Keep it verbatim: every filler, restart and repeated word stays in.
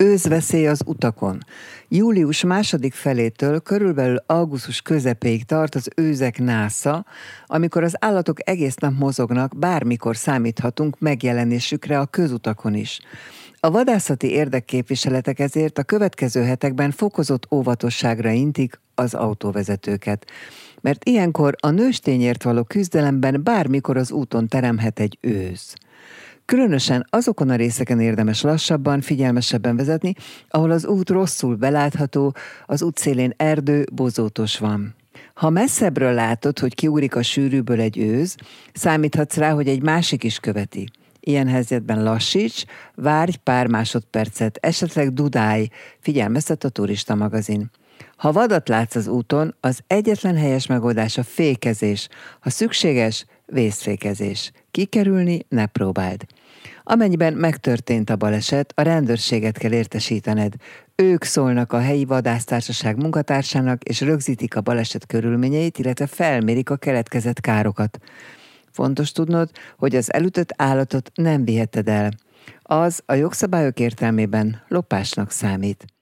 Őszveszély az utakon. Július második felétől körülbelül augusztus közepéig tart az őzek násza, amikor az állatok egész nap mozognak, bármikor számíthatunk megjelenésükre a közutakon is. A vadászati érdekképviseletek ezért a következő hetekben fokozott óvatosságra intik az autóvezetőket. Mert ilyenkor a nőstényért való küzdelemben bármikor az úton teremhet egy őz. Különösen azokon a részeken érdemes lassabban, figyelmesebben vezetni, ahol az út rosszul belátható, az útszélén erdő, bozótos van. Ha messzebbről látod, hogy kiúrik a sűrűből egy őz, számíthatsz rá, hogy egy másik is követi. Ilyen helyzetben lassíts, várj pár másodpercet, esetleg dudálj, figyelmeztet a turista magazin. Ha vadat látsz az úton, az egyetlen helyes megoldás a fékezés. Ha szükséges, vészfékezés. Kikerülni ne próbáld. Amennyiben megtörtént a baleset, a rendőrséget kell értesítened. Ők szólnak a helyi vadásztársaság munkatársának, és rögzítik a baleset körülményeit, illetve felmérik a keletkezett károkat. Fontos tudnod, hogy az elütött állatot nem viheted el. Az a jogszabályok értelmében lopásnak számít.